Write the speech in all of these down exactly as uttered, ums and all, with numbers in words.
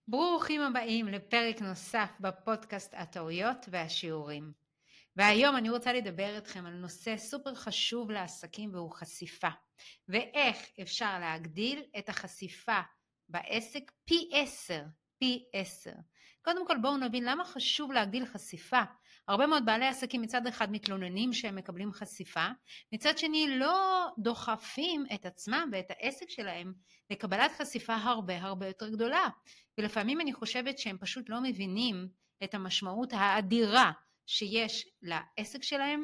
ברוכים הבאים לפרק נוסף בפודקאסט הטעויות והשיעורים. והיום אני רוצה לדבר איתכם על נושא סופר חשוב לעסקים והוא חשיפה. ואיך אפשר להגדיל את החשיפה בעסק פי עשר, פי עשר. קודם כל בואו נבין למה חשוב להגדיל חשיפה. הרבה מאוד בעלי עסקים מצד אחד מתלוננים שהם מקבלים חשיפה, מצד שני לא דוחפים את עצמם ואת העסק שלהם לקבלת חשיפה הרבה הרבה יותר גדולה. ולפעמים אני חושבת שהם פשוט לא מבינים את המשמעות האדירה שיש לעסק שלהם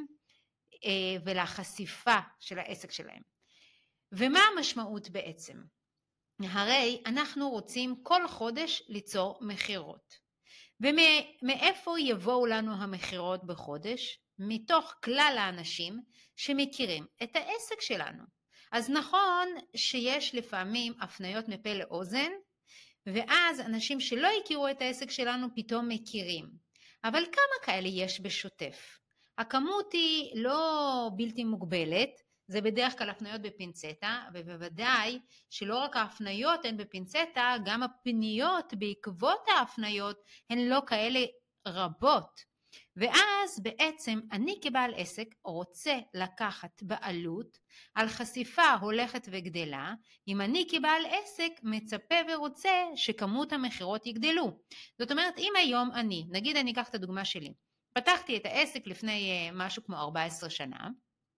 ולחשיפה של העסק שלהם. ומה המשמעות בעצם? הרי אנחנו רוצים כל חודש ליצור מחירות. ומאיפה יבואו לנו המחירות בחודש? מתוך כלל האנשים שמכירים את העסק שלנו. אז נכון שיש לפעמים הפניות מפה לאוזן, ואז אנשים שלא הכירו את העסק שלנו פתאום מכירים. אבל כמה כאלה יש בשוטף? הכמות היא לא בלתי מוגבלת, זה בדרך כלל הפניות בפינצטה, ובוודאי שלא רק ההפניות הן בפינצטה, גם הפניות בעקבות ההפניות הן לא כאלה רבות. ואז בעצם אני כבעל עסק רוצה לקחת בעלות על חשיפה הולכת וגדלה, אם אני כבעל עסק מצפה ורוצה שכמות המחירות יגדלו. זאת אומרת, אם היום אני, נגיד אני אקח את הדוגמה שלי, פתחתי את העסק לפני משהו כמו ארבע עשרה שנה,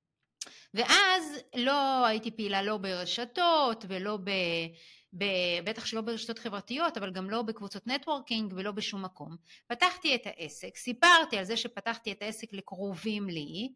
ואז לא הייתי פעילה לא ברשתות ולא ב... ב... בטח שלא ברשתות חברתיות, אבל גם לא בקבוצות נטוורקינג ולא בשום מקום. פתחתי את העסק, סיפרתי על זה שפתחתי את העסק לקרובים לי,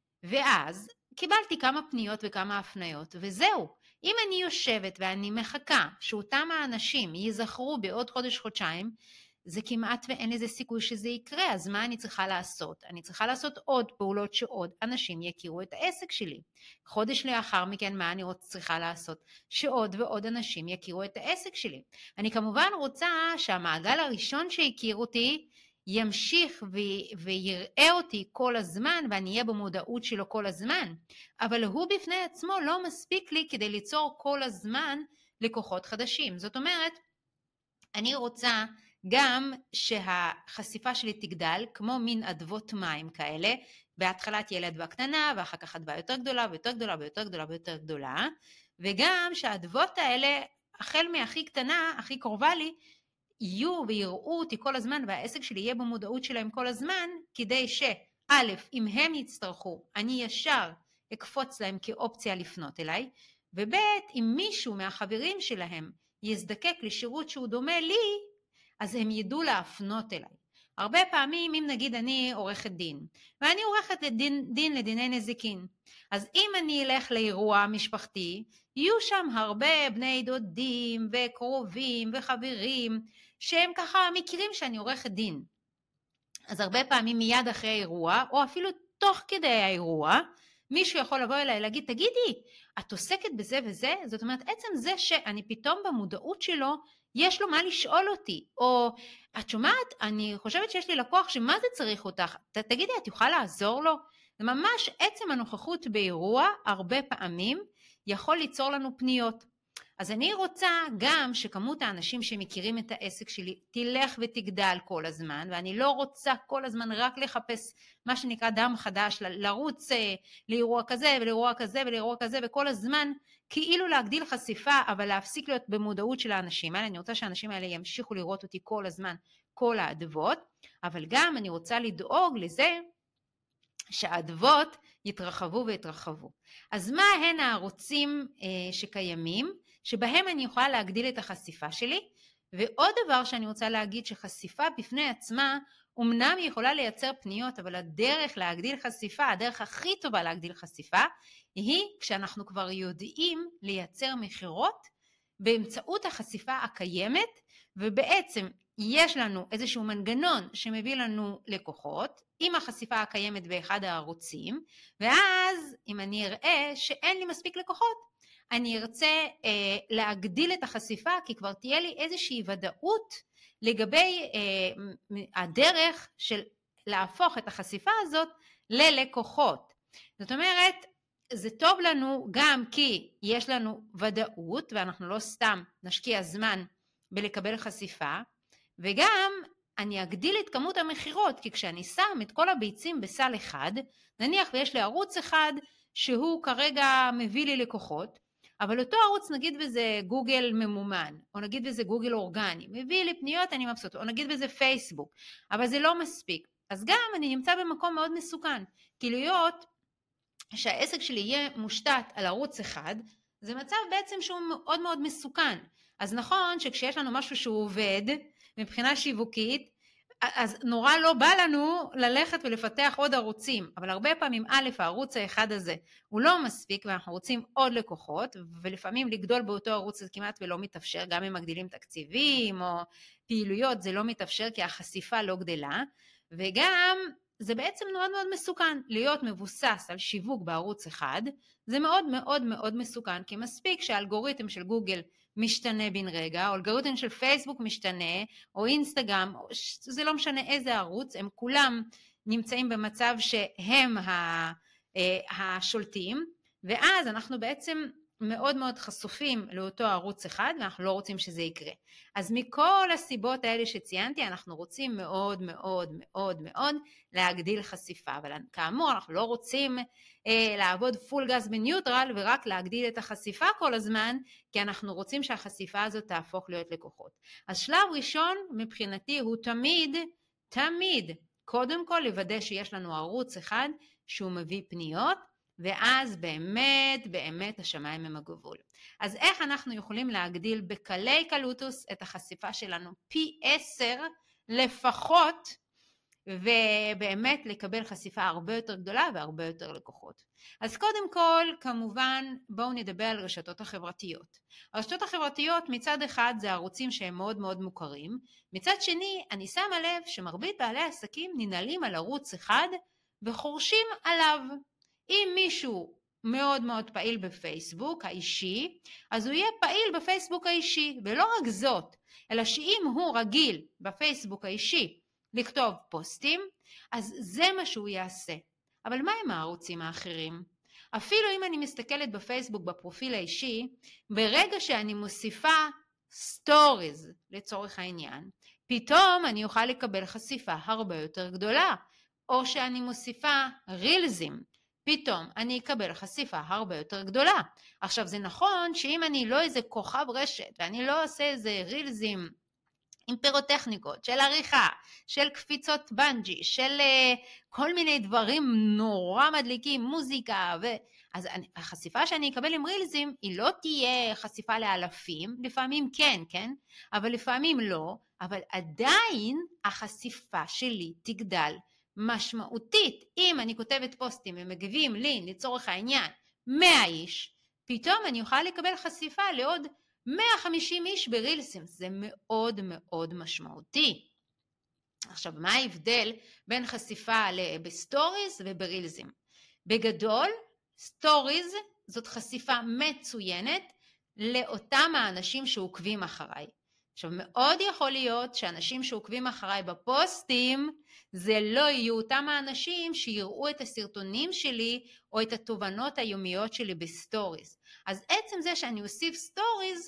ואז קיבלתי כמה פניות וכמה הפניות, וזהו. אם אני יושבת ואני מחכה שאותם האנשים יזכרו בעוד חודש חודשיים, זה כמעט ואין איזה סיכוי שזה יקרה, אז מה אני צריכה לעשות? אני צריכה לעשות עוד פעולות שעוד אנשים יכירו את העסק שלי. חודש לאחר מכן מה אני צריכה לעשות? שעוד ועוד אנשים יכירו את העסק שלי. אני כמובן רוצה שהמעגל הראשון שהכיר אותי ימשיך ו- ויראה אותי כל הזמן ואני אהיה במודעות שלו כל הזמן, אבל הוא בפני עצמו לא מספיק לי כדי ליצור כל הזמן לקוחות חדשים. זאת אומרת, אני רוצה גם שהחשיפה שלי תגדל כמו מין אדוות מים כאלה, בהתחלה תהיה אדווה קטנה ואחר כך אדווה יותר גדולה ויותר גדולה ויותר גדולה ויותר גדולה, וגם שהאדוות האלה החל מהכי קטנה, הכי קרובה לי, יהיו ויראו אותי כל הזמן והעסק שלי יהיה במודעות שלהם כל הזמן, כדי שא', אם הם יצטרכו, אני ישר אקפוץ להם כאופציה לפנות אליי, וב', אם מישהו מהחברים שלהם יזדקק לשירות שהוא דומה לי, אז הם ידעו להפנות אליי. הרבה פעמים, אם נגיד אני עורכת דין, ואני עורכת דין, דין לדיני נזיקין, אז אם אני אלך לאירוע משפחתי, יהיו שם הרבה בני דודים וקרובים וחברים, שהם ככה מכירים שאני עורכת דין. אז הרבה פעמים מיד אחרי האירוע, או אפילו תוך כדי האירוע, מישהו יכול לבוא אליי להגיד, תגידי, את עוסקת בזה וזה? זאת אומרת, עצם זה שאני פתאום במודעות שלו, יש לו מה לשאול אותי, או את שומעת, אני חושבת שיש לי לקוח שמה זה צריך אותך, ת, תגידי, את יוכל לעזור לו? זה ממש עצם הנוכחות באירוע, הרבה פעמים יכול ליצור לנו פניות. אז אני רוצה גם שכמות האנשים שמכירים את העסק שלי תלך ותגדל כל הזמן, ואני לא רוצה כל הזמן רק לחפש מה שנקרא דם חדש, לרוץ לאירוע כזה ולאירוע כזה ולאירוע כזה, וכל הזמן כאילו להגדיל חשיפה, אבל להפסיק להיות במודעות של האנשים האלה. אני רוצה שהאנשים האלה ימשיכו לראות אותי כל הזמן, כל האדוות, אבל גם אני רוצה לדאוג לזה שהאדוות יתרחבו ויתרחבו. אז מה הן הערוצים אה, שקיימים, שבהם אני יכולה להגדיל את החשיפה שלי? ועוד דבר שאני רוצה להגיד, שחשיפה בפני עצמה, אמנם היא יכולה לייצר פניות, אבל הדרך להגדיל חשיפה, הדרך הכי טובה להגדיל חשיפה, היא כשאנחנו כבר יודעים לייצר מחירות, באמצעות החשיפה הקיימת, ובעצם יש לנו איזשהו מנגנון שמביא לנו לקוחות, עם החשיפה הקיימת באחד הערוצים, ואז אם אני אראה שאין לי מספיק לקוחות, אני ארצה אה, להגדיל את החשיפה, כי כבר תהיה לי איזושהי ודאות לגבי אה, הדרך של להפוך את החשיפה הזאת ללקוחות. זאת אומרת, זה טוב לנו גם כי יש לנו ודאות, ואנחנו לא סתם נשקיע זמן בלקבל חשיפה, וגם אני אגדיל את כמות המחירות, כי כשאני שם את כל הביצים בסל אחד, נניח ויש לי ערוץ אחד שהוא כרגע מביא לי לקוחות, אבל אותו ערוץ נגיד וזה גוגל ממומן, או נגיד וזה גוגל אורגני, מביא לי פניות, אני מבסוט, או נגיד וזה פייסבוק, אבל זה לא מספיק. אז גם אני נמצא במקום מאוד מסוכן, כי להיות שהעסק שלי יהיה מושתת על ערוץ אחד, זה מצב בעצם שהוא מאוד מאוד מסוכן. אז נכון שכשיש לנו משהו שהוא עובד, מבחינה שיווקית, אז נורא לא בא לנו ללכת ולפתח עוד ערוצים, אבל הרבה פעמים א', הערוץ האחד הזה הוא לא מספיק, ואנחנו רוצים עוד לקוחות, ולפעמים לגדול באותו ערוץ זה כמעט ולא מתאפשר, גם אם מגדילים תקציבים או פעילויות זה לא מתאפשר, כי החשיפה לא גדלה, וגם זה בעצם מאוד מאוד מסוכן, להיות מבוסס על שיווק בערוץ אחד, זה מאוד מאוד מאוד מסוכן, כי מספיק שהאלגוריתם של גוגל משתנה בן רגע, או אלגוריתם של פייסבוק משתנה, או אינסטגרם, זה לא משנה איזה ערוץ, הם כולם נמצאים במצב שהם השולטים, ואז אנחנו בעצם מאוד מאוד חשופים לאותו ערוץ אחד, ואנחנו לא רוצים שזה יקרה. אז מכל הסיבות האלה שציינתי, אנחנו רוצים מאוד מאוד מאוד מאוד להגדיל חשיפה, אבל כאמור אנחנו לא רוצים אה, לעבוד פול גז בניוטרל, ורק להגדיל את החשיפה כל הזמן, כי אנחנו רוצים שהחשיפה הזאת תהפוך להיות לקוחות. אז שלב ראשון מבחינתי הוא תמיד, תמיד, קודם כל לוודא שיש לנו ערוץ אחד שהוא מביא פניות, ואז באמת, באמת השמיים הם הגבול. אז איך אנחנו יכולים להגדיל בקלי קלוטוס את החשיפה שלנו פי עשר לפחות, ובאמת לקבל חשיפה הרבה יותר גדולה והרבה יותר לקוחות. אז קודם כל, כמובן, בואו נדבר על רשתות החברתיות. הרשתות החברתיות מצד אחד זה ערוצים שהם מאוד מאוד מוכרים, מצד שני אני שמה לב שמרבית בעלי העסקים ננעלים על ערוץ אחד וחורשים עליו. אם מישהו מאוד מאוד פעיל בפייסבוק האישי, אז הוא יהיה פעיל בפייסבוק האישי, ולא רק זאת, אלא שאם הוא רגיל בפייסבוק האישי לכתוב פוסטים, אז זה מה שהוא יעשה. אבל מה עם הערוצים האחרים? אפילו אם אני מסתכלת בפייסבוק בפרופיל האישי, ברגע שאני מוסיפה סטוריז לצורך העניין, פתאום אני אוכל לקבל חשיפה הרבה יותר גדולה, או שאני מוסיפה רילזים, פתאום אני אקבל חשיפה הרבה יותר גדולה. עכשיו זה נכון שאם אני לא איזה כוכב רשת, ואני לא עושה איזה רילזים עם פירוטכניקות, של עריכה, של קפיצות בנג'י, של uh, כל מיני דברים נורא מדליקים, מוזיקה, ו... אז אני, החשיפה שאני אקבל עם רילזים, היא לא תהיה חשיפה לאלפים, לפעמים כן, כן? אבל לפעמים לא, אבל עדיין החשיפה שלי תגדל משמעותית. אם אני כותבת פוסטים ומגיבים לי לצורך העניין מאה איש, פתאום אני אוכל לקבל חשיפה לעוד מאה וחמישים איש ברילסים. זה מאוד מאוד משמעותי. עכשיו, מה ההבדל בין חשיפה בסטוריז וברילסים? בגדול, סטוריז זאת חשיפה מצוינת לאותם האנשים שעוקבים אחריי. עכשיו, מאוד יכול להיות שאנשים שעוקבים אחריי בפוסטים, זה לא יהיו אותם האנשים שיראו את הסרטונים שלי, או את התובנות היומיות שלי בסטוריז. אז עצם זה שאני אוסיף סטוריז,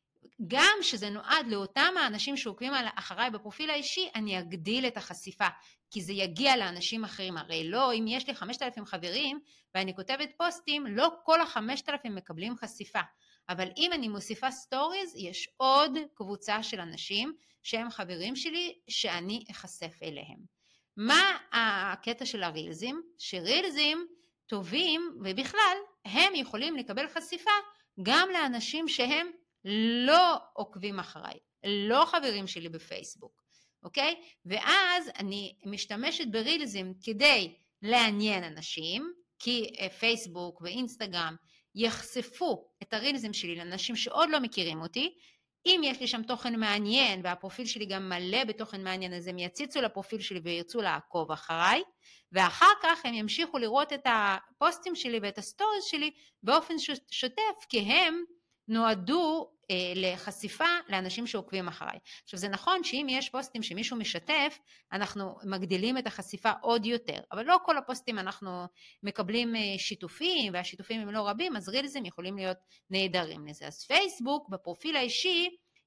גם שזה נועד לאותם האנשים שעוקבים אחריי בפרופיל האישי, אני אגדיל את החשיפה, כי זה יגיע לאנשים אחרים. הרי לא, אם יש לי חמשת אלפים חברים, ואני כותבת פוסטים, לא כל ה-חמשת אלפים מקבלים חשיפה. אבל אם אני מוסיפה סטוריז, יש עוד קבוצה של אנשים שהם חברים שלי שאני אחשף אליהם. מה הקטע של הרילזים? שרילזים טובים, ובכלל הם יכולים לקבל חשיפה גם לאנשים שהם לא עוקבים אחריי, לא חברים שלי בפייסבוק, אוקיי? ואז אני משתמשת ברילזים כדי לעניין אנשים, כי פייסבוק ואינסטגרם יחשפו את הרילזים שלי לאנשים שעוד לא מכירים אותי. אם יש לי שם תוכן מעניין והפרופיל שלי גם מלא בתוכן מעניין, אז הם יציצו לפרופיל שלי וירצו לעקוב אחריי, ואחר כך הם ימשיכו לראות את הפוסטים שלי ואת הסטוריז שלי באופן שוטף, כי הם נועדו אה, לחשיפה לאנשים שעוקבים אחריי. עכשיו זה נכון שאם יש פוסטים שמישהו משתף, אנחנו מגדילים את החשיפה עוד יותר, אבל לא כל הפוסטים אנחנו מקבלים אה, שיתופים, והשיתופים הם לא רבים, אז רילזים יכולים להיות נהדרים לזה. אז פייסבוק בפרופיל האישי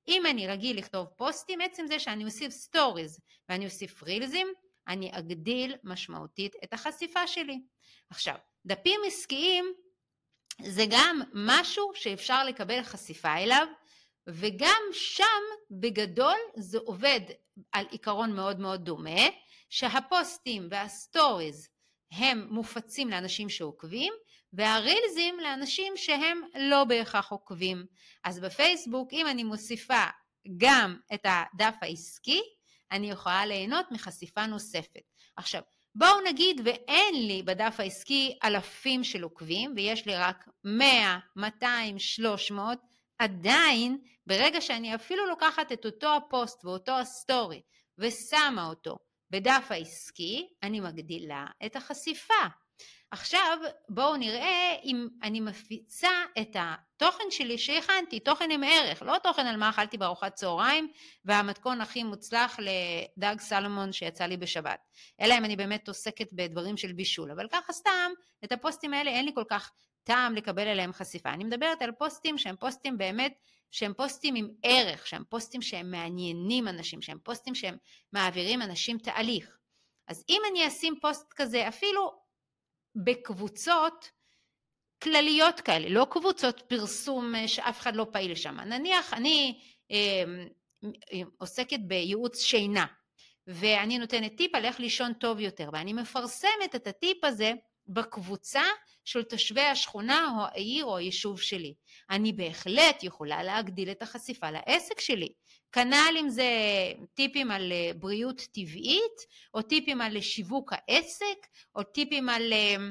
אם אני רגיל לכתוב פוסטים, עצם זה שאני אוסיף סטוריז ואני אוסיף רילזים, אני אגדיל משמעותית את החשיפה שלי. עכשיו, דפים עסקיים זה גם משהו שאפשר לקבל חשיפה אליו, וגם שם בגדול זה עובד על עיקרון מאוד מאוד דומה, שהפוסטים והסטוריז הם מופצים לאנשים שעוקבים, והרילזים לאנשים שהם לא בהכרח עוקבים. אז בפייסבוק, אם אני מוסיפה גם את הדף העסקי, אני יכולה ליהנות מחשיפה נוספת. עכשיו, בואו נגיד ואין לי בדף העסקי אלפים של עוקבים, ויש לי רק מאה, מאתיים, שלוש מאות, עדיין ברגע שאני אפילו לוקחת את אותו הפוסט ואותו הסטורי ושמה אותו בדף העסקי, אני מגדילה את החשיפה. עכשיו בואו נראה אם אני מפיצה את התוכן שלי שהכנתי, תוכן עם ערך, לא תוכן על מה אכלתי בארוחת צהריים והמתכון הכי מוצלח לדג סלמון שיצא לי בשבת, אלא אם אני באמת עוסקת בדברים של בישול, אבל ככה סתם את הפוסטים האלה אין לי כל כך טעם לקבל אליהם חשיפה. אני מדברת על פוסטים שהם פוסטים באמת, שהם פוסטים עם ערך, שהם פוסטים שהם מעניינים אנשים, שהם פוסטים שהם מעבירים אנשים תהליך. אז אם אני אשים פוסט כזה אפילו בקבוצות כלליות כאלה, לא קבוצות פרסום שאף אחד לא פעיל שם. נניח אני אה, עוסקת בייעוץ שינה, ואני נותנת טיפ על איך לישון טוב יותר, ואני מפרסמת את הטיפ הזה בקבוצה של תושבי השכונה או העיר או היישוב שלי. אני בהחלט יכולה להגדיל את החשיפה לעסק שלי. כנ"ל אם זה טיפים על בריאות טבעית, או טיפים על שיווק העסק, או טיפים על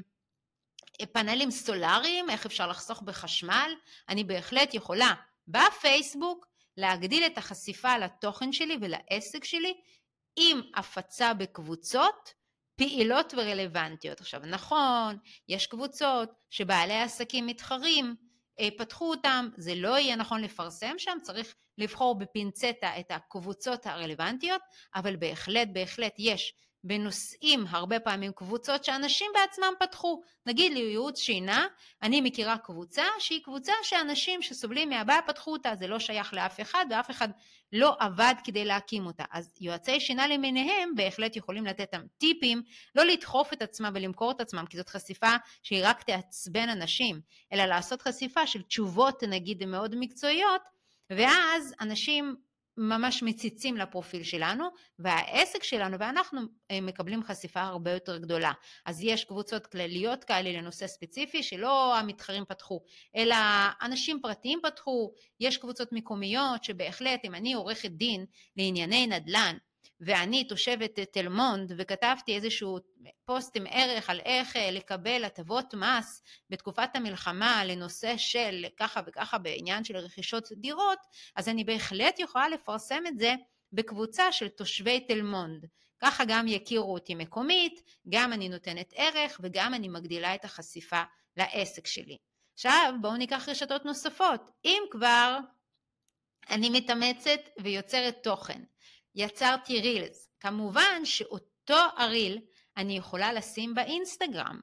פאנלים סולריים, איך אפשר לחסוך בחשמל. אני בהחלט יכולה בפייסבוק להגדיל את החשיפה לתוכן שלי ולעסק שלי, עם הפצה בקבוצות פעילות ורלוונטיות. עכשיו נכון, יש קבוצות שבעלי עסקים מתחרים, פתחו אותם, זה לא יהיה נכון לפרסם שם, צריך לבחור בפינצטה את הקבוצות הרלוונטיות, אבל בהחלט, בהחלט יש בנושאים הרבה פעמים קבוצות שאנשים בעצמם פתחו. נגיד לי ייעוץ שינה, אני מכירה קבוצה שהיא קבוצה שאנשים שסובלים מהבעיה פתחו אותה, זה לא שייך לאף אחד ואף אחד לא עבד כדי להקים אותה. אז יועצי שינה למיניהם בהחלט יכולים לתת them טיפים, לא לדחוף את עצמם ולמכור את עצמם, כי זאת חשיפה שהיא רק תעצבן אנשים, אלא לעשות חשיפה של תשובות נגיד מאוד מקצועיות, ואז אנשים ממש מציצים לפרופיל שלנו, והעסק שלנו ואנחנו מקבלים חשיפה הרבה יותר גדולה. אז יש קבוצות כלליות כאלה לנושא ספציפי שלא המתחרים פתחו, אלא אנשים פרטיים פתחו. יש קבוצות מקומיות שבהחלט אם אני עורכת דין לענייני נדל"ן, ואני תושבת תל מונד וכתבתי איזשהו פוסט עם ערך על איך לקבל הטבות מס בתקופת המלחמה לנושא של ככה וככה בעניין של רכישות דירות, אז אני בהחלט יכולה לפרסם את זה בקבוצה של תושבי תל מונד. ככה גם יכירו אותי מקומית, גם אני נותנת ערך וגם אני מגדילה את החשיפה לעסק שלי. עכשיו בואו ניקח רשתות נוספות. אם כבר אני מתאמצת ויוצרת תוכן, יצרתי רילס, כמובן שאותו הריל אני יכולה לשים באינסטגרם,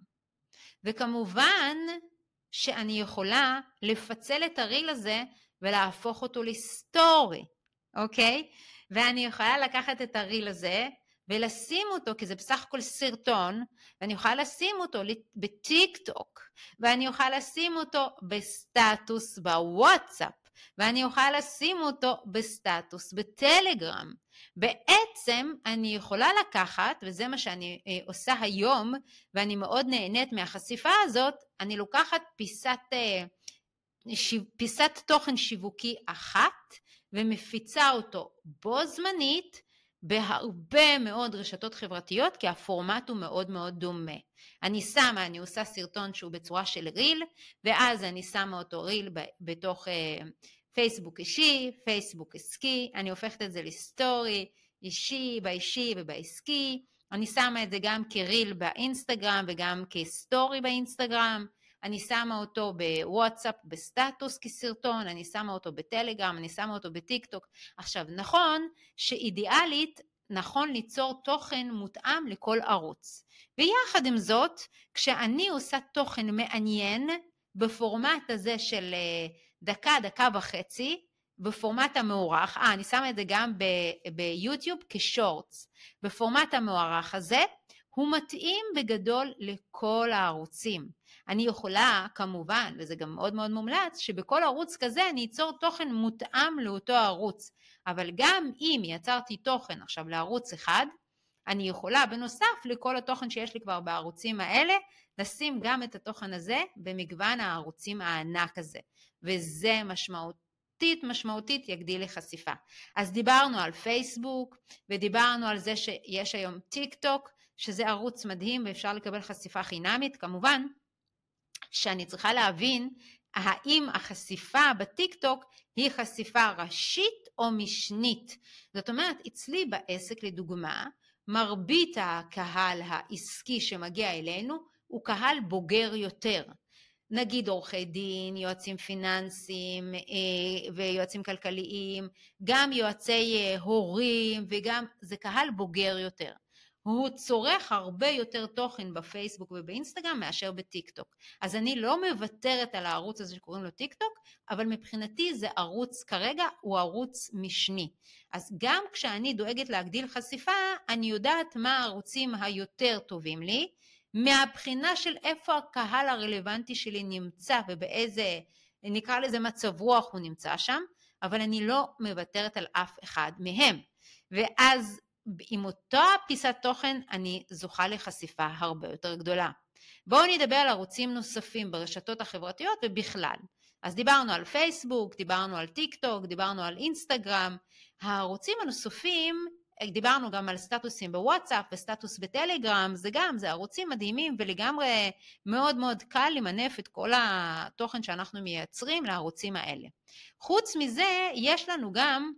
וכמובן שאני יכולה לפצל את הריל הזה ולהפוך אותו לסטורי, אוקיי? ואני יכולה לקחת את הריל הזה ולשים אותו, כי זה בסך הכל סרטון, ואני יכולה לשים אותו בטיק טוק, ואני יכולה לשים אותו בסטטוס בוואטסאפ, ואני יכולה לשים אותו בסטטוס בטלגרם. בעצם אני יכולה לקחת, וזה מה שאני אה, עושה היום, ואני מאוד נהנית מהחשיפה הזאת, אני לוקחת פיסת, אה, שיו, פיסת תוכן שיווקי אחת, ומפיצה אותו בו זמנית, בהרבה מאוד רשתות חברתיות, כי הפורמט הוא מאוד מאוד דומה. אני שמה, אני עושה סרטון שהוא בצורה של ריל, ואז אני שמה אותו ריל בתוך אה, פייסבוק אישי, פייסבוק עסקי, אני הופכת את זה לסטורי, אישי, באישי ובעסקי, אני שמה את זה גם כריל באינסטגרם וגם כסטורי באינסטגרם, אני שמה אותו בוואטסאפ בסטטוס כסרטון, אני שמה אותו בטלגרם, אני שמה אותו בטיק טוק. עכשיו נכון שאידיאלית נכון ליצור תוכן מותאם לכל ערוץ, ויחד עם זאת כשאני עושה תוכן מעניין בפורמט הזה של דקה, דקה וחצי, בפורמט המאורך, אה, אני שמה את זה גם ביוטיוב כשורטס, בפורמט המאורך הזה, הוא מתאים בגדול לכל הערוצים. אני יכולה, כמובן, וזה גם מאוד מאוד מומלץ, שבכל ערוץ כזה אני אצור תוכן מותאם לאותו ערוץ, אבל גם אם יצרתי תוכן עכשיו לערוץ אחד, אני יכולה בנוסף לכל התוכן שיש לי כבר בערוצים האלה, לשים גם את התוכן הזה במגוון הערוצים הענק הזה, וזה משמעותית משמעותית יגדיל לחשיפה. אז דיברנו על פייסבוק, ודיברנו על זה שיש היום טיק טוק, שזה ערוץ מדהים ואפשר לקבל חשיפה חינמית, כמובן שאני צריכה להבין האם החשיפה בטיק טוק היא חשיפה ראשית או משנית. זאת אומרת, אצלי בעסק לדוגמה, מרבית הקהל העסקי שמגיע אלינו הוא קהל בוגר יותר. נגיד עורכי דין, יועצים פיננסיים ויועצים כלכליים, גם יועצי הורים, וגם זה קהל בוגר יותר. הוא צורך הרבה יותר תוכן בפייסבוק ובאינסטגרם מאשר בטיק טוק. אז אני לא מוותרת על הערוץ הזה שקוראים לו טיק טוק, אבל מבחינתי זה ערוץ כרגע, הוא ערוץ משני. אז גם כשאני דואגת להגדיל חשיפה, אני יודעת מה הערוצים היותר טובים לי, מהבחינה של איפה הקהל הרלוונטי שלי נמצא ובאיזה, נקרא לזה מצב רוח הוא נמצא שם, אבל אני לא מוותרת על אף אחד מהם. ואז עם אותה פיסת תוכן אני זוכה לחשיפה הרבה יותר גדולה. בואו נדבר על ערוצים נוספים ברשתות החברתיות ובכלל. אז דיברנו על פייסבוק, דיברנו על טיק טוק, דיברנו על אינסטגרם. הערוצים הנוספים, דיברנו גם על סטטוסים בוואטסאפ וסטטוס בטלגרם, זה גם, זה ערוצים מדהימים ולגמרי מאוד מאוד קל למנף את כל התוכן שאנחנו מייצרים לערוצים האלה. חוץ מזה, יש לנו גם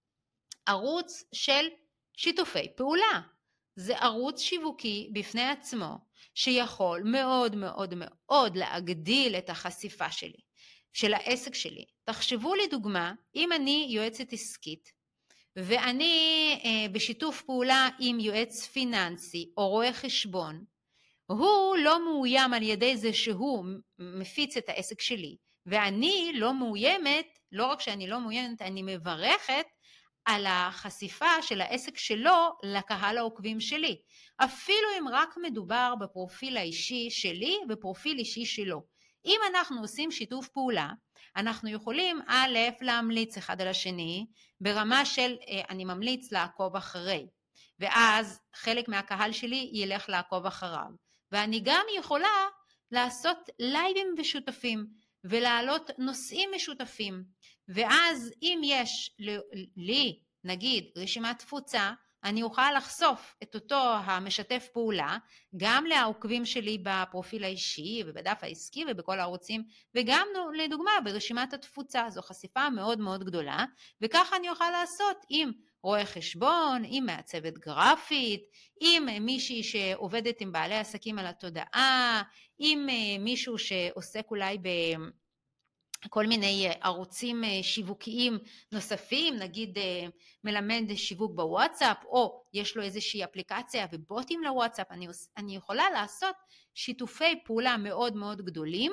ערוץ של שיתופי פעולה. זה ערוץ שיווקי בפני עצמו, שיכול מאוד מאוד מאוד להגדיל את החשיפה שלי, של העסק שלי. תחשבו לי דוגמה, אם אני יועצת עסקית, ואני אה, בשיתוף פעולה עם יועץ פיננסי או רואה חשבון, הוא לא מאוים על ידי זה שהוא מפיץ את העסק שלי, ואני לא מאוימת, לא רק שאני לא מאוימת, אני מברכת על החשיפה של העסק שלו לקהל העוקבים שלי. אפילו אם רק מדובר בפרופיל האישי שלי ופרופיל אישי שלו. אם אנחנו עושים שיתוף פעולה, אנחנו יכולים א' להמליץ אחד על השני, ברמה של אני ממליץ לעקוב אחרי, ואז חלק מהקהל שלי ילך לעקוב אחריו. ואני גם יכולה לעשות לייבים משותפים, ולהעלות נושאים משותפים, ואז אם יש לי, נגיד, רשימת תפוצה, אני אוכל לחשוף את אותו המשתף פעולה, גם לעוקבים שלי בפרופיל האישי ובדף העסקי ובכל הערוצים, וגם לדוגמה ברשימת התפוצה, זו חשיפה מאוד מאוד גדולה, וככה אני אוכל לעשות עם רואה חשבון, עם מעצבת גרפית, עם מישהי שעובדת עם בעלי עסקים על התודעה, עם מישהו שעוסק אולי ב... כל מיני ערוצים שיווקיים נוספים, נגיד מלמד שיווק בוואטסאפ, או יש לו איזושהי אפליקציה ובוטים לוואטסאפ, אני, אני יכולה לעשות שיתופי פעולה מאוד מאוד גדולים,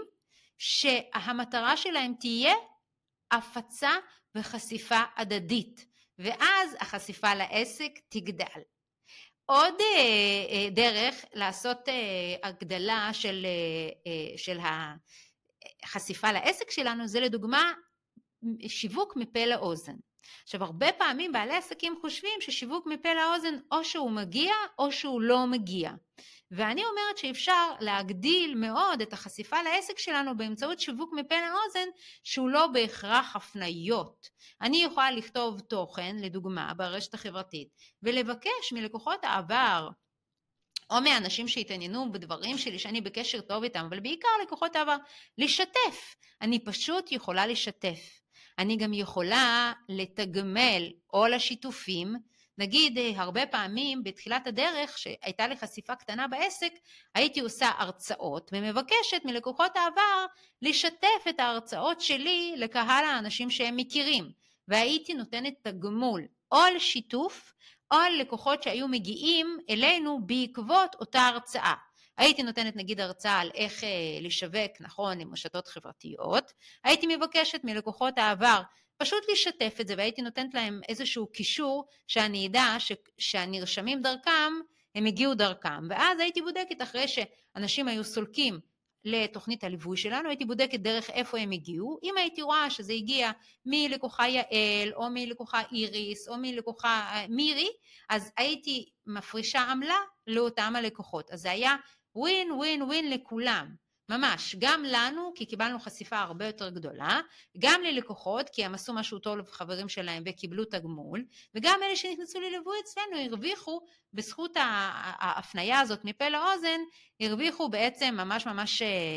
שהמטרה שלהם תהיה הפצה וחשיפה הדדית, ואז החשיפה לעסק תגדל. עוד דרך לעשות הגדלה של, של ה... חשיפה לעסק שלנו, זה לדוגמה שיווק מפה לאוזן. עכשיו הרבה פעמים בעלי עסקים חושבים ששיווק מפה לאוזן או שהוא מגיע או שהוא לא מגיע. ואני אומרת שאפשר להגדיל מאוד את החשיפה לעסק שלנו באמצעות שיווק מפה לאוזן שהוא לא בהכרח הפניות. אני יכולה לכתוב תוכן לדוגמה ברשת החברתית ולבקש מלקוחות העבר או מאנשים שהתעניינו בדברים שלי שאני בקשר טוב איתם, אבל בעיקר לקוחות העבר, לשתף. אני פשוט יכולה לשתף. אני גם יכולה לתגמל או לשיתופים. נגיד, הרבה פעמים בתחילת הדרך, שהייתה לי חשיפה קטנה בעסק, הייתי עושה הרצאות ומבקשת מלקוחות העבר לשתף את ההרצאות שלי לקהל האנשים שהם מכירים. והייתי נותנת תגמול או על שיתוף, או על לקוחות שהיו מגיעים אלינו בעקבות אותה הרצאה. הייתי נותנת נגיד הרצאה על איך לשווק נכון עם רשתות חברתיות, הייתי מבקשת מלקוחות העבר פשוט לשתף את זה, והייתי נותנת להם איזשהו קישור שאני אדע ש, שהנרשמים דרכם, הם הגיעו דרכם, ואז הייתי בודקת אחרי שאנשים היו סולקים לתוכנית הליווי שלנו, הייתי בודקת דרך איפה הם הגיעו, אם הייתי רואה שזה הגיע מלקוחה יעל, או מלקוחה איריס, או מלקוחה מירי, אז הייתי מפרישה עמלה לאותם הלקוחות, אז זה היה ווין ווין ווין לכולם, ממש, גם לנו, כי קיבלנו חשיפה הרבה יותר גדולה, גם ללקוחות, כי הם עשו משהו טוב לחברים שלהם וקיבלו תגמול, וגם אלה שנכנסו לליווי אצלנו הרוויחו, בזכות ההפניה הזאת מפה לאוזן, הרוויחו בעצם ממש ממש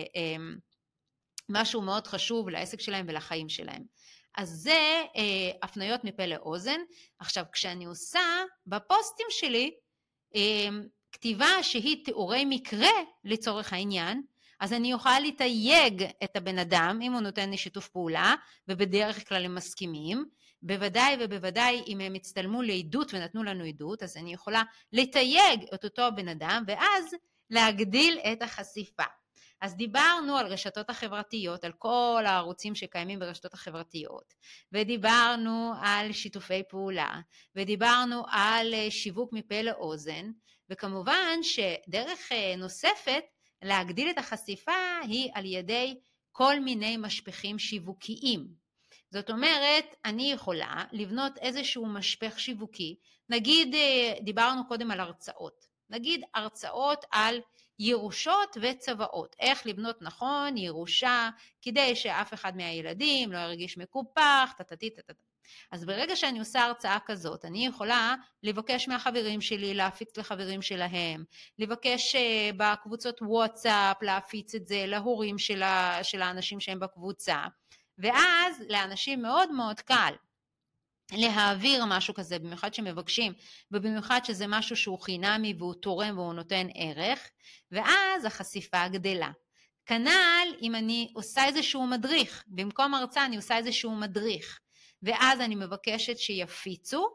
משהו מאוד חשוב לעסק שלהם ולחיים שלהם. אז זה הפניות מפה לאוזן. עכשיו, כשאני עושה בפוסטים שלי, כתיבה שהיא תיאורי מקרה לצורך העניין, אז אני אוכל לתייג את הבן אדם, אם הוא נותן לי שיתוף פעולה, ובדרך כלל הם מסכימים, בוודאי ובוודאי אם הם הצטלמו לעדות ונתנו לנו עדות, אז אני יכולה לתייג את אותו בן אדם, ואז להגדיל את החשיפה. אז דיברנו על רשתות החברתיות, על כל הערוצים שקיימים ברשתות החברתיות, ודיברנו על שיתופי פעולה, ודיברנו על שיווק מפה לאוזן, וכמובן שדרך נוספת, להגדיל את החשיפה היא על ידי כל מיני משפחים שיווקיים. זאת אומרת, אני יכולה לבנות איזשהו משפח שיווקי, נגיד דיברנו קודם על הרצאות, נגיד הרצאות על ירושות וצוואות, איך לבנות נכון ירושה, כדי שאף אחד מהילדים לא ירגיש מקופח, תתתי תתתי. אז ברגע שאני עושה הרצאה כזאת, אני יכולה לבקש מהחברים שלי להפיץ לחברים שלהם, לבקש בקבוצות וואטסאפ להפיץ את זה להורים של, ה, של האנשים שהם בקבוצה, ואז לאנשים מאוד מאוד קל להעביר משהו כזה, במיוחד שמבקשים, ובמיוחד שזה משהו שהוא חינמי והוא תורם והוא נותן ערך, ואז החשיפה גדלה. כנ"ל אם אני עושה איזשהו מדריך, במקום הרצאה אני עושה איזשהו מדריך, ואז אני מבקשת שיפיצו,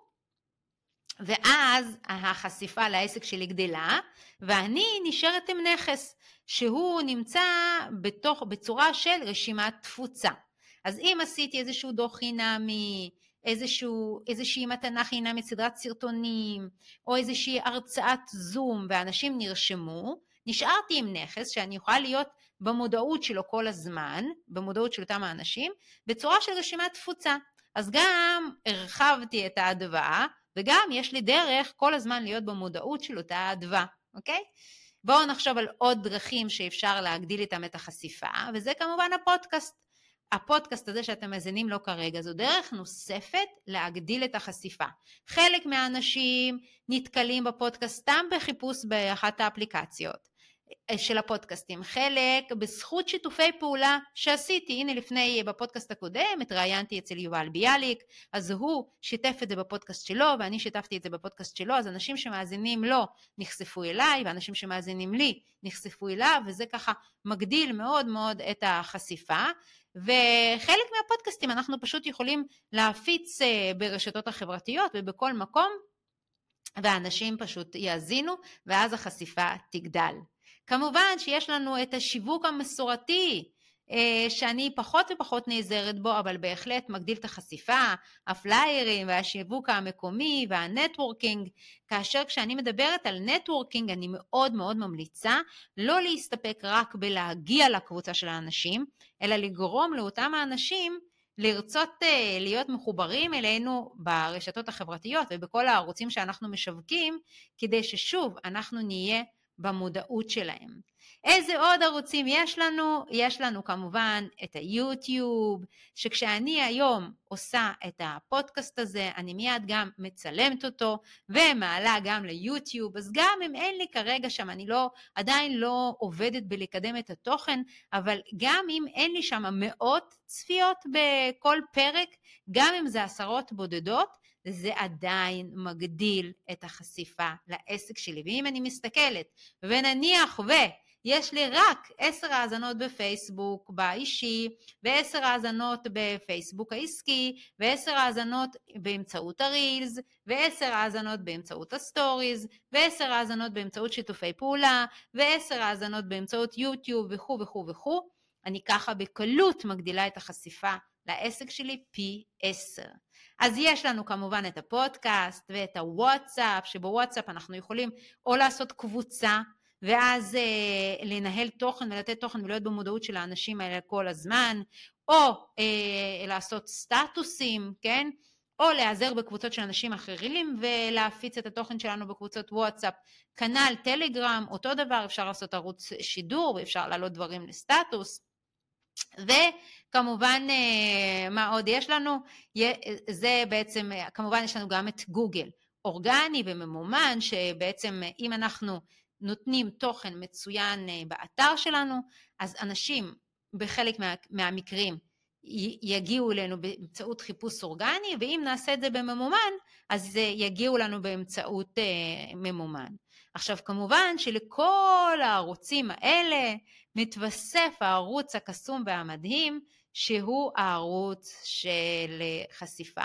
ואז החשיפה לעסק שלי גדלה, ואני נשארת עם נכס, שהוא נמצא בתוך, בצורה של רשימת תפוצה. אז אם עשיתי איזשהו דוח חינמי, איזשהו, איזושהי מתנה חינמית, סדרת סרטונים, או איזושהי הרצאת זום, ואנשים נרשמו, נשארתי עם נכס שאני יכולה להיות במודעות שלו כל הזמן, במודעות של אותם האנשים, בצורה של רשימת תפוצה. אז גם הרחבתי את האדווה, וגם יש לי דרך כל הזמן להיות במודעות של אותה האדווה, אוקיי? בואו נחשוב על עוד דרכים שאפשר להגדיל איתם את החשיפה, וזה כמובן הפודקאסט. הפודקאסט הזה שאתם מאזינים לו כרגע, זו דרך נוספת להגדיל את החשיפה. חלק מהאנשים נתקלים בפודקאסט סתם בחיפוש באחת האפליקציות של הפודקאסטים, חלק בזכות שיתופי פעולה שעשיתי. הנה לפני בפודקאסט הקודם התראיינתי אצל יובל ביאליק, אז הוא שיתף את זה בפודקאסט שלו ואני שיתפתי את זה בפודקאסט שלו, אז אנשים שמאזינים לו נחשפו אליי ואנשים שמאזינים לי נחשפו אליו, וזה ככה מגדיל מאוד מאוד את החשיפה. וחלק מהפודקאסטים אנחנו פשוט יכולים להפיץ ברשתות החברתיות ובכל מקום, ואנשים פשוט יאזינו ואז החשיפה תגדל. כמובן שיש לנו את השיווק המסורתי, שאני פחות ופחות נעזרת בו, אבל בהחלט מגדיל את החשיפה, הפליירים והשיווק המקומי והנטוורקינג, כאשר כשאני מדברת על נטוורקינג אני מאוד מאוד ממליצה לא להסתפק רק בלהגיע לקבוצה של האנשים, אלא לגרום לאותם האנשים לרצות להיות מחוברים אלינו ברשתות החברתיות ובכל הערוצים שאנחנו משווקים, כדי ששוב אנחנו נהיה במודעות שלהם. איזה עוד ערוצים יש לנו? יש לנו כמובן את היוטיוב, שכשאני היום עושה את הפודקאסט הזה, אני מיד גם מצלמת אותו ומעלה גם ליוטיוב, אז גם אם אין לי כרגע שם, אני לא, עדיין לא עובדת בלקדם את התוכן, אבל גם אם אין לי שם מאות צפיות בכל פרק, גם אם זה עשרות בודדות, זה עדיין מגדיל את החשיפה לעסק שלי. ואם אני מסתכלת ונניח ויש לי רק עשר האזנות בפייסבוק באישי, ועשר האזנות בפייסבוק העסקי, ועשר האזנות באמצעות הרילס, ועשר האזנות באמצעות הסטוריז, ועשר האזנות באמצעות שיתופי פעולה, ועשר האזנות באמצעות יוטיוב וכו' וכו' וכו', אני ככה בקלות מגדילה את החשיפה לעסק שלי פי עשר. אז יש לנו כמובן את הפודקאסט ואת הוואטסאפ, שבוואטסאפ אנחנו יכולים או לעשות קבוצה, ואז אה, לנהל תוכן ולתת תוכן ולהיות במודעות של האנשים האלה כל הזמן, או אה, לעשות סטטוסים, כן? או להיעזר בקבוצות של אנשים אחרים ולהפיץ את התוכן שלנו בקבוצות וואטסאפ, כנ"ל טלגרם, אותו דבר, אפשר לעשות ערוץ שידור ואפשר להעלות דברים לסטטוס. וכמובן מה עוד יש לנו? זה בעצם, כמובן יש לנו גם את גוגל, אורגני וממומן, שבעצם אם אנחנו נותנים תוכן מצוין באתר שלנו, אז אנשים בחלק מה, מהמקרים יגיעו אלינו באמצעות חיפוש אורגני, ואם נעשה את זה בממומן, אז יגיעו לנו באמצעות ממומן. עכשיו כמובן שלכל הערוצים האלה מתווסף הערוץ הקסום והמדהים, שהוא הערוץ של חשיפה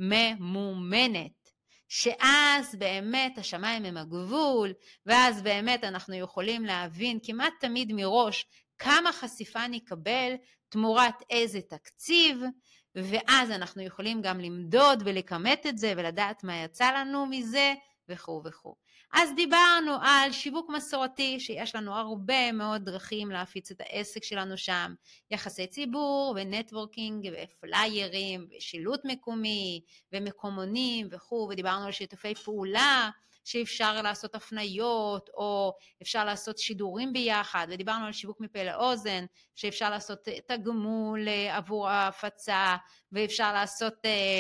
ממומנת, שאז באמת השמיים הם הגבול, ואז באמת אנחנו יכולים להבין כמעט תמיד מראש כמה חשיפה נקבל תמורת איזה תקציב, ואז אנחנו יכולים גם למדוד ולכמת את זה ולדעת מה יצא לנו מזה וכו' וכו'. אז דיברנו על שיווק מסורתי, שיש לנו הרבה מאוד דרכים להפיץ את העסק שלנו שם, יחסי ציבור ונטוורקינג ופליירים ושילוט מקומי ומקומונים וכו', ודיברנו על שיתופי פעולה, שאפשר לעשות הפניות או אפשר לעשות שידורים ביחד, ודיברנו על שיווק מפה לאוזן, שאפשר לעשות תגמול עבור ההפצה, ואפשר לעשות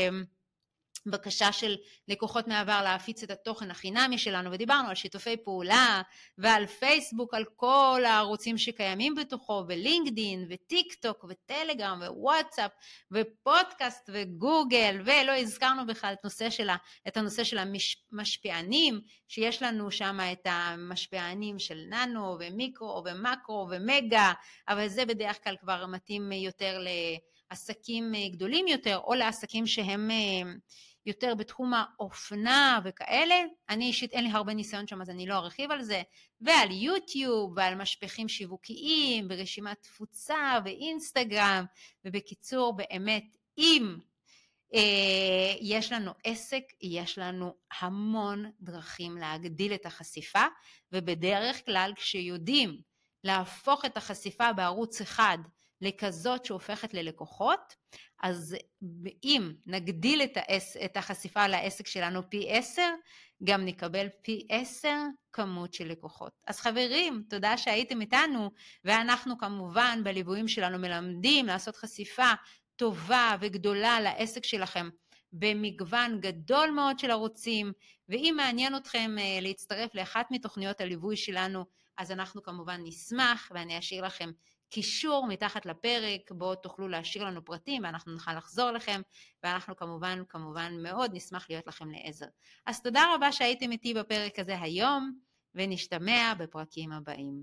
בקשה של לקוחות מעבר להפיץ את התוכן החינמי שלנו, ודיברנו על שיתופי פעולה ועל פייסבוק, על כל הערוצים שקיימים בתוכו, ולינקדין וטיק טוק וטלגרם ווואטסאפ ופודקאסט וגוגל, ולא הזכרנו בכלל את, נושא שלה, את הנושא של המשפיענים, שיש לנו שם את המשפיענים של ננו ומיקרו ומקרו ומגה, אבל זה בדרך כלל כבר מתאים יותר לעסקים גדולים יותר, או לעסקים שהם יותר בתחום האופנה וכאלה. אני אישית אין לי הרבה ניסיון שם, אז אני לא ארחיב על זה. ועל יוטיוב ועל משפיכים שיווקיים ברשימת תפוצה ואינסטגרם, ובקיצור באמת אם אה, יש לנו עסק, יש לנו המון דרכים להגדיל את החשיפה, ובדרך כלל כשיודעים להפוך את החשיפה בערוץ אחד לכזאת שהופכת ללקוחות, אז אם נגדיל את, העס, את החשיפה לעסק שלנו פי עשר, גם נקבל פי עשר כמות של לקוחות. אז חברים, תודה שהייתם איתנו, ואנחנו כמובן בליוויים שלנו מלמדים לעשות חשיפה טובה וגדולה לעסק שלכם במגוון גדול מאוד של ערוצים, ואם מעניין אתכם להצטרף לאחת מתוכניות הליווי שלנו, אז אנחנו כמובן נשמח, ואני אשאיר לכם קישור מתחת לפרק, בו תוכלו להשאיר לנו פרטים, ואנחנו נוכל לחזור לכם, ואנחנו כמובן, כמובן מאוד נשמח להיות לכם לעזר. אז תודה רבה שהייתם איתי בפרק הזה היום, ונשתמע בפרקים הבאים.